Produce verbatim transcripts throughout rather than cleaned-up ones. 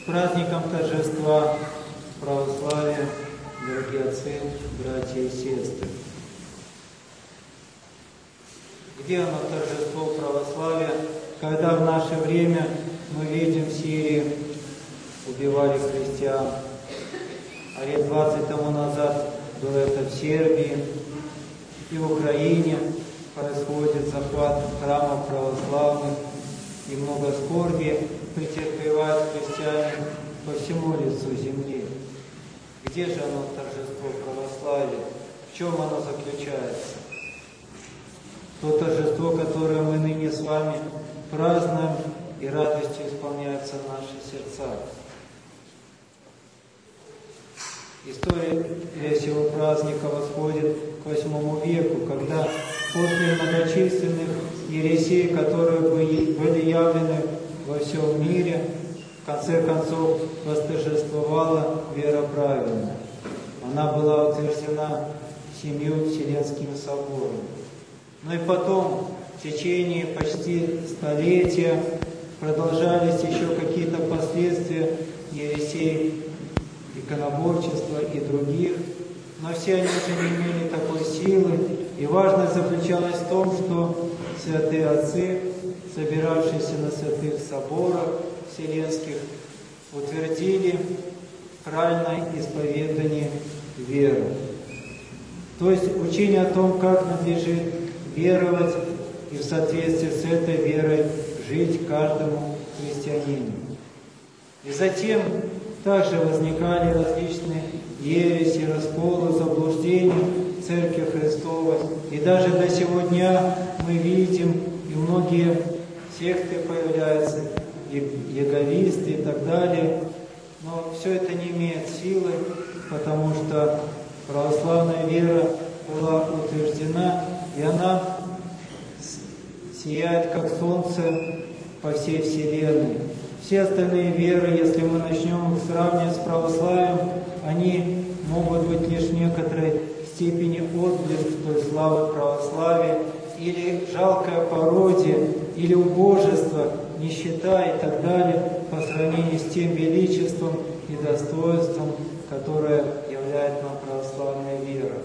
праздником торжества православия, дорогие отцы, братья и сестры. Где оно, торжество православия, когда в наше время мы видим в Сирии убивали христиан, а лет двадцать тому назад было это в Сербии, и в Украине происходит захват храмов православных, и много скорби претерпевают христиане по всему лицу земли. Где же оно, торжество православия? В чем оно заключается? То торжество, которое мы ныне с вами празднуем, и радостью исполняются наши сердца. История сего праздника восходит к восьмому веку, когда после многочисленных ересей, которые были явлены во всем мире, в конце концов восторжествовала вера правильная. Она была утверждена семью Вселенским собором. Но и потом, в течение почти столетия, продолжались еще какие-то последствия ересей, иконоборчества и других, но все они уже не имели такой силы, и важность заключалась в том, что святые отцы, собиравшиеся на святых соборах вселенских, утвердили правильное исповедание веры. То есть учение о том, как надлежит веровать и в соответствии с этой верой жить каждому христианину. И затем также возникали различные ереси, расколы, заблуждения в Церкви Христовой. И даже до сего дня мы видим, и многие секты появляются, яговисты и так далее. Но все это не имеет силы, потому что православная вера была утверждена, и она сияет, как солнце, по всей Вселенной. Все остальные веры, если мы начнем их сравнивать с православием, они могут быть лишь в некоторой степени отблеск той славы православия, или жалкое пародия, или убожество, нищета и так далее, по сравнению с тем величеством и достоинством, которое являет нам православная вера.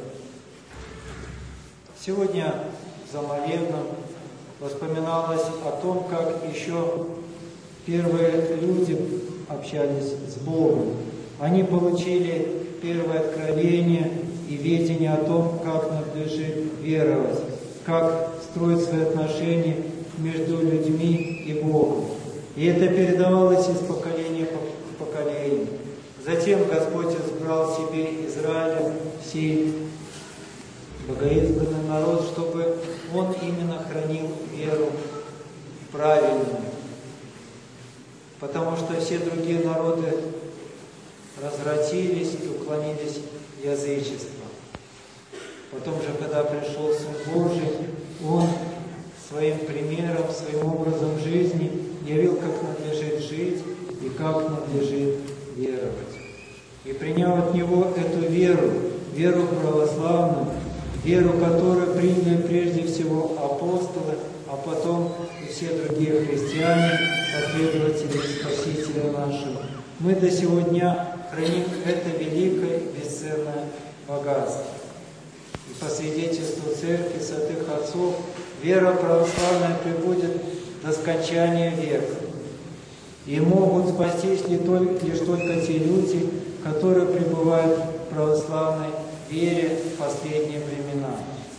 Сегодня за молебном воспоминалось о том, как еще первые люди общались с Богом. Они получили первое откровение и видение о том, как надлежит веровать, как строить свои отношения между людьми и Богом. И это передавалось из поколения в поколение. Затем Господь избрал себе Израиля, сей богоизбранный народ, чтобы он именно хранил веру правильную. Потому что все другие народы развратились и уклонились в язычество. Потом же, когда пришел Сын Божий, Он своим примером, своим образом жизни явил, как надлежит жить и как надлежит веровать. И приняв от Него эту веру, веру православную, веру, которую приняли прежде всего апостолы, а потом и все другие христиане, последователи Спасителя нашего, мы до сего дня храним это великое бесценное богатство. И по свидетельству Церкви святых отцов, вера православная пребудет до скончания века. И могут спастись лишь только, лишь только те люди, которые пребывают в православной вере в последние времена.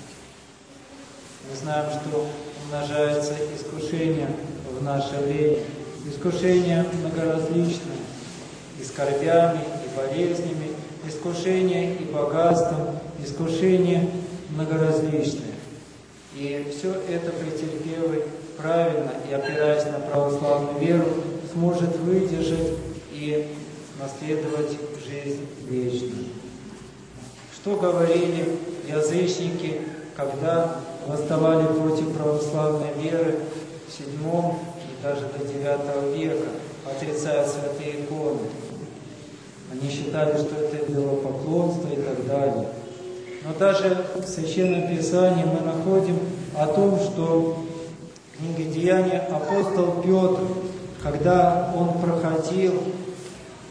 Мы знаем, что умножаются искушения в наше время. Искушения многоразличные, и скорбями, и болезнями, искушения и богатством, искушения многоразличные. И все это претерпевый правильно и опираясь на православную веру, сможет выдержать и наследовать жизнь вечную. Что говорили язычники, когда восставали против православной веры в седьмом и даже до девятого века, отрицая святые иконы? Они считали, что это идолопоклонство и так далее. Но даже в Священном Писании мы находим о том, что в книге Деяния апостол Петр, когда он проходил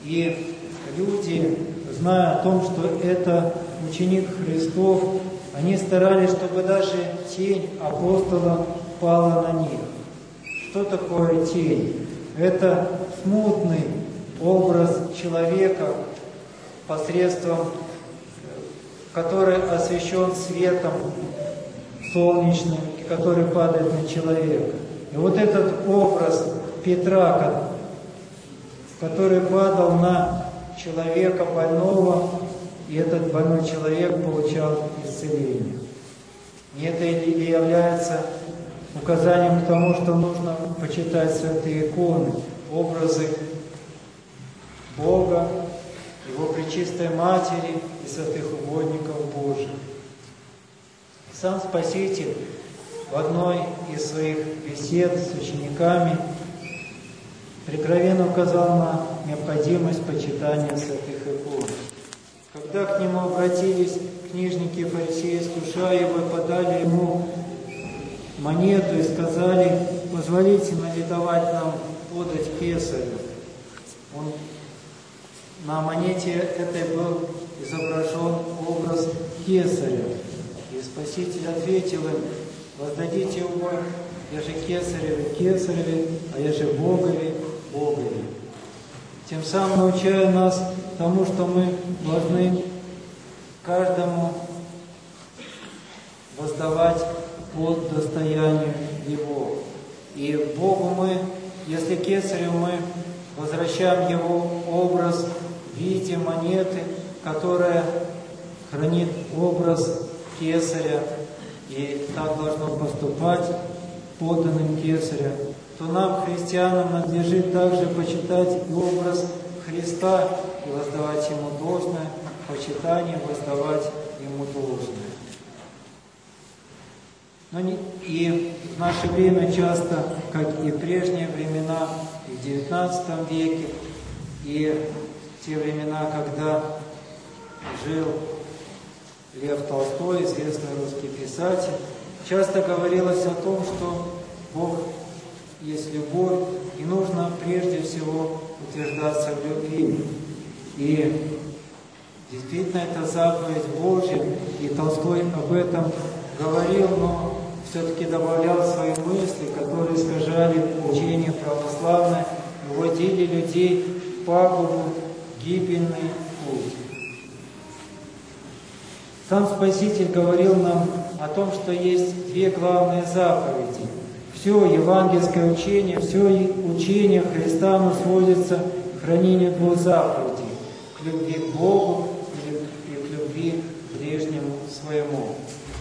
И люди, зная о том, что это ученик Христов, они старались, чтобы даже тень апостола пала на них. Что такое тень? Это смутный образ человека, посредством, который освещен светом солнечным, который падает на человека. И вот этот образ Петра, который падал на человека больного, и этот больной человек получал исцеление. И это и является указанием к тому, что нужно почитать святые иконы, образы Бога, Его Пречистой Матери и святых угодников Божьих. Сам Спаситель в одной из своих бесед с учениками прикровенно указал на необходимость почитания святых икон. Когда к нему обратились книжники и фарисеи, искушая его, подали ему монету и сказали: «Позволите налитовать нам подать кесарю». Он, на монете этой был изображен образ кесаря. И Спаситель ответил им: «Воздадите его, я же кесареве, кесареве, а я же Богове, Богове». Тем самым научая нас тому, что мы должны каждому воздавать по достоянию Его. И Богу мы, если кесарю мы возвращаем Его образ в виде монеты, которая хранит образ кесаря, и так должно поступать подданным кесаря, то нам, христианам, надлежит также почитать и образ Христа и воздавать Ему должное, почитание воздавать Ему должное. Но не, и в наше время часто, как и в прежние времена, и в девятнадцатом веке, и в те времена, когда жил Лев Толстой, известный русский писатель, часто говорилось о том, что Бог есть любовь, и нужно прежде всего утверждаться в любви. И действительно это заповедь Божья, и Толстой об этом говорил, но все-таки добавлял свои мысли, которые искажали учение православное, и уводили людей в пагубу, гибельный путь. Сам Спаситель говорил нам о том, что есть две главные заповеди. Все евангельское учение, все учение Христа оно сводится к хранению двух заповедей: к любви к Богу и к любви к ближнему своему.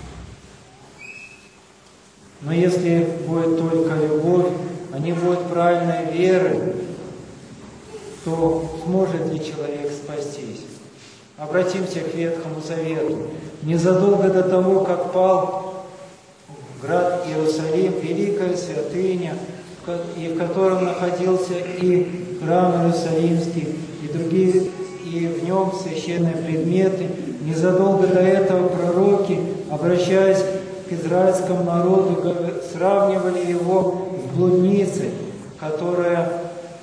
Но если будет только любовь, а не будет правильной веры, то сможет ли человек спастись? Обратимся к Ветхому Завету. Незадолго до того, как пал град Иерусалим, великая святыня, и в котором находился и храм Иерусалимский, и другие, и в нем священные предметы, незадолго до этого пророки, обращаясь к израильскому народу, сравнивали его с блудницей, которая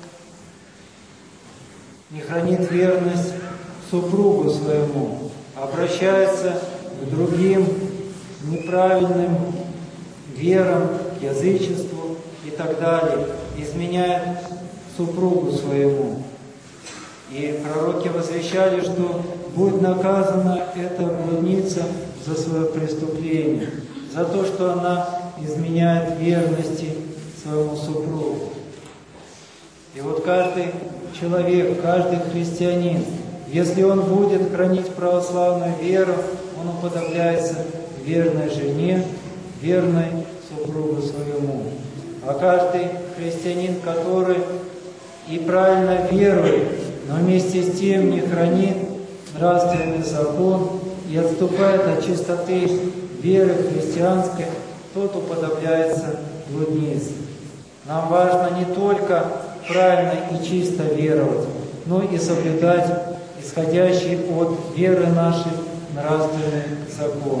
не хранит верность супругу своему, обращается к другим неправильным верам, к язычеству и так далее, изменяет супругу своему. И пророки возвещали, что будет наказана эта блудница за свое преступление, за то, что она изменяет верности своему супругу. И вот каждый человек, каждый христианин, если он будет хранить православную веру, он уподобляется верной жене, верной супругу своему. А каждый христианин, который и правильно верует, но вместе с тем не хранит нравственный закон и отступает от чистоты веры христианской, тот уподобляется блуднице. Нам важно не только правильно и чисто веровать, но и соблюдать исходящий от веры нашей нравственный закон.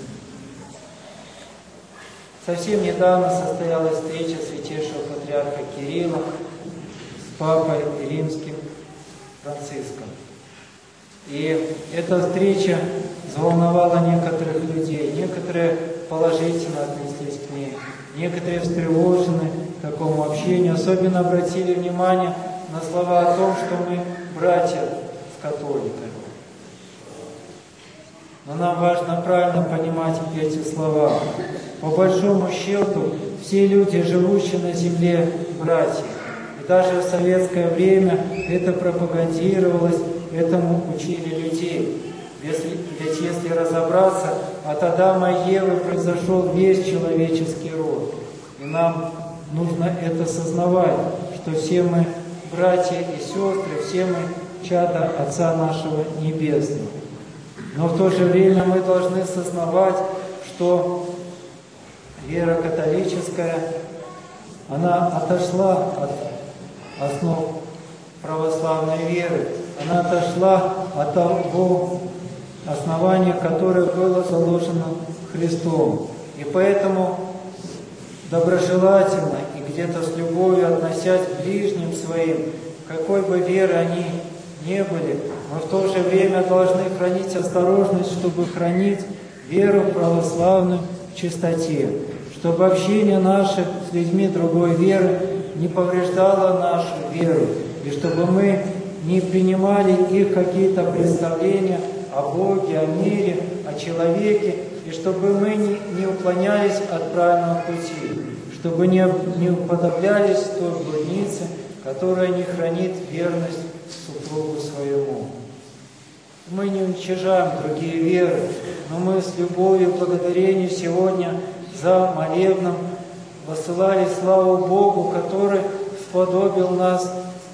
Совсем недавно состоялась встреча святейшего патриарха Кирилла с папой римским, Франциском. И эта встреча взволновала некоторых людей. Некоторые положительно отнеслись к ней, некоторые встревожены такому общению. Особенно обратили внимание на слова о том, что мы братья с католиками. Но нам важно правильно понимать эти слова. По большому счету, все люди, живущие на земле, братья. И даже в советское время это пропагандировалось, этому учили людей. Если, ведь если разобраться, от Адама и Евы произошел весь человеческий род. И нам нужно это сознавать, что все мы братья и сестры, все мы чада Отца нашего Небесного. Но в то же время мы должны сознавать, что вера католическая, она отошла от основ православной веры, она отошла от того основания, которое было заложено Христом. И поэтому доброжелательно и где-то с любовью относясь к ближним своим, какой бы веры они ни были, мы в то же время должны хранить осторожность, чтобы хранить веру православную в чистоте, чтобы общение наше с людьми другой веры не повреждало нашу веру, и чтобы мы не принимали их какие-то представления о Боге, о мире, о человеке, и чтобы мы не, не уклонялись от правильного пути, чтобы не, не уподоблялись той блуднице, которая не хранит верность супругу своему. Мы не уничижаем другие веры, но мы с любовью и благодарением сегодня за молебном воссылали славу Богу, который сподобил нас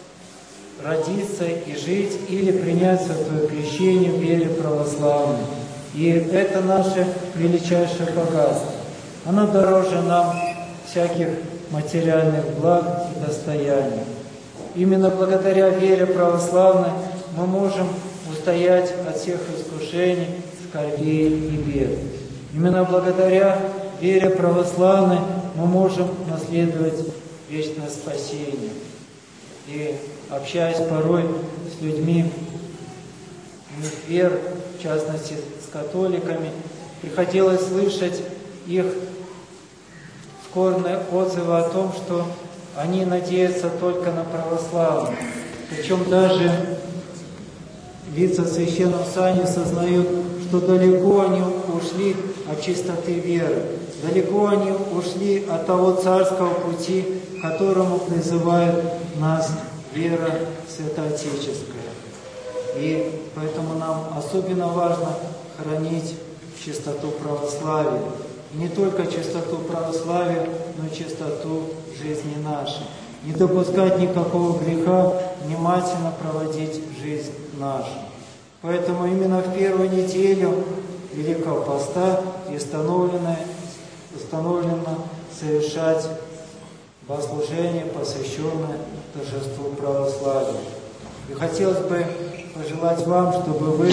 родиться и жить или принять святое крещение в вере православной. И это наше величайшее богатство. Оно дороже нам всяких материальных благ и достояний. Именно благодаря вере православной мы можем устоять от всех искушений, скорбей и бед. Именно благодаря вере православной мы можем наследовать вечное спасение. И общаясь порой с людьми иных вер, в частности с католиками, приходилось слышать их скорбные отзывы о том, что они надеются только на православие. Причем даже лица в священном сане сознают, что далеко они ушли от чистоты веры, далеко они ушли от того царского пути, к которому призывает нас вера святоотеческая. И поэтому нам особенно важно хранить чистоту православия. И не только чистоту православия, но и чистоту жизни нашей. Не допускать никакого греха, внимательно проводить жизнь нашу. Поэтому именно в первую неделю Великого Поста и установлено, установлено совершать богослужение, посвященное торжеству православия. И хотелось бы пожелать вам, чтобы вы,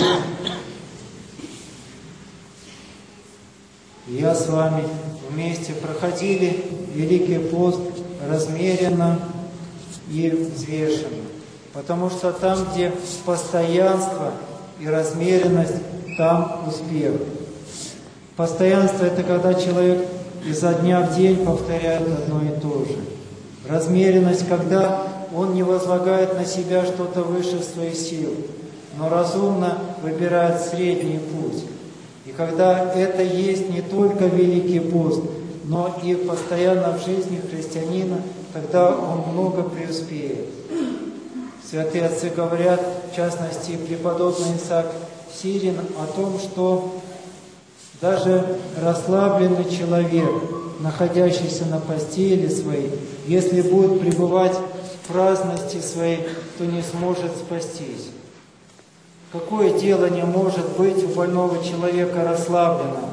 и я с вами вместе проходили Великий пост размеренно и взвешенно. Потому что там, где постоянство и размеренность, там успех. Постоянство – это когда человек изо дня в день повторяет одно и то же. Размеренность, когда он не возлагает на себя что-то выше своих сил, но разумно выбирает средний путь. И когда это есть не только Великий пост, но и постоянно в жизни христианина, тогда он много преуспеет. Святые отцы говорят, в частности, преподобный Исаак Сирин, о том, что даже расслабленный человек, находящийся на постели своей, если будет пребывать в праздности своей, то не сможет спастись. Какое дело не может быть у больного человека расслабленного?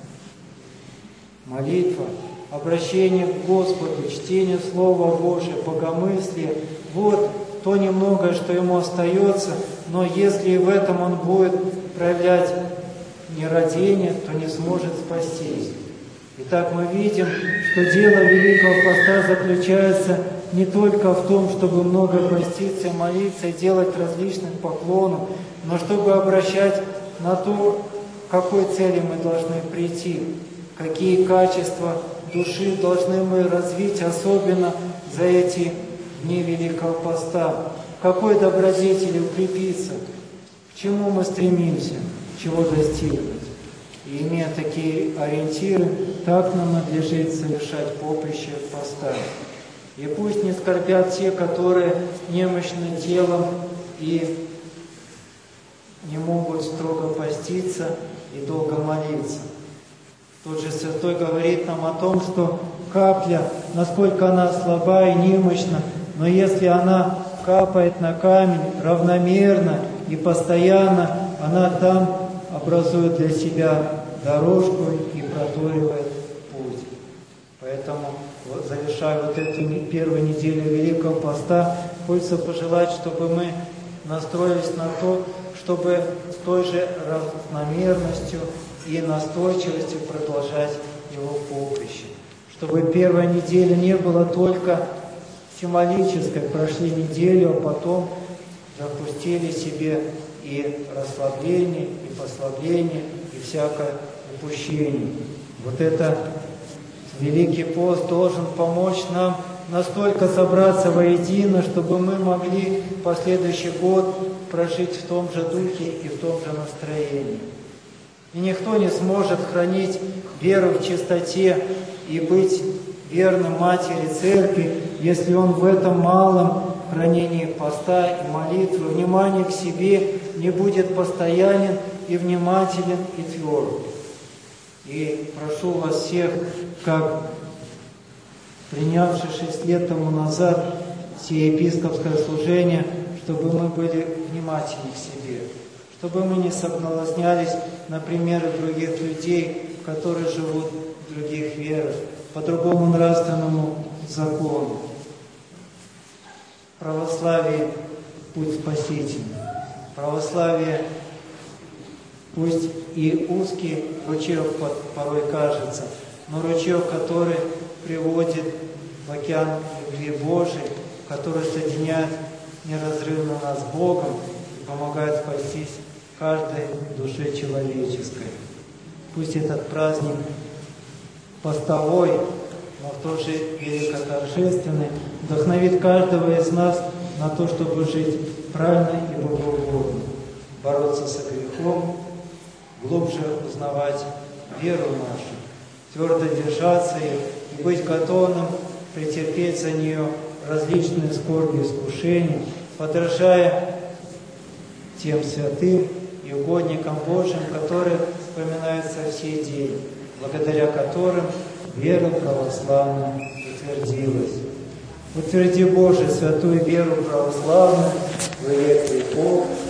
Молитва, обращение к Господу, чтение Слова Божия, богомыслие – вот то немногое, что ему остается, но если и в этом он будет проявлять нерадение, то не сможет спастись. Итак, мы видим, что дело Великого Поста заключается не только в том, чтобы много поститься, молиться, делать различных поклонов, но чтобы обращать на то, к какой цели мы должны прийти, какие качества души должны мы развить, особенно за эти дни Великого Поста, в какой добродетели укрепиться, к чему мы стремимся, чего достигнуть. И имея такие ориентиры, так нам надлежит совершать поприще поста. И пусть не скорбят те, которые немощны телом и не могут строго поститься и долго молиться. Тот же святой говорит нам о том, что капля, насколько она слаба и немощна, но если она капает на камень равномерно и постоянно, она там образует для себя дорожку и проторивает путь. Поэтому, вот, завершая вот эту первую неделю Великого Поста, хочется пожелать, чтобы мы настроились на то, чтобы с той же равномерностью и настойчивостью продолжать его поприще. Чтобы первая неделя не была только символической, прошли неделю, а потом допустили себе и расслабление, и послабление, и всякое упущение. Вот это Великий пост должен помочь нам настолько собраться воедино, чтобы мы могли последующий год прожить в том же духе и в том же настроении. И никто не сможет хранить веру в чистоте и быть верным матери церкви, если он в этом малом хранении поста и молитвы, внимание к себе не будет постоянен и внимателен и тверд. И прошу вас всех, как принявши шесть лет тому назад сие епископское служение, чтобы мы были внимательны к себе, чтобы мы не соблазнялись на примеры других людей, которые живут в других верах, по другому нравственному закону. Православие – путь спасительный. Православие, пусть и узкий ручеек порой кажется, но ручеек, который приводит в океан любви Божией, который соединяет неразрывно нас с Богом и помогает спастись каждой душе человеческой. Пусть этот праздник постовой, но в то же великоторжественный, вдохновит каждого из нас на то, чтобы жить правильно и богоугодно, бороться со грехом, глубже узнавать веру нашу, твердо держаться и быть готовым претерпеть за нее различные скорби и искушения, подражая тем святым и угодникам Божьим, которые вспоминаются в сей день, благодаря которым вера православная утвердилась. Утверди, Боже, святую веру православную во век веков.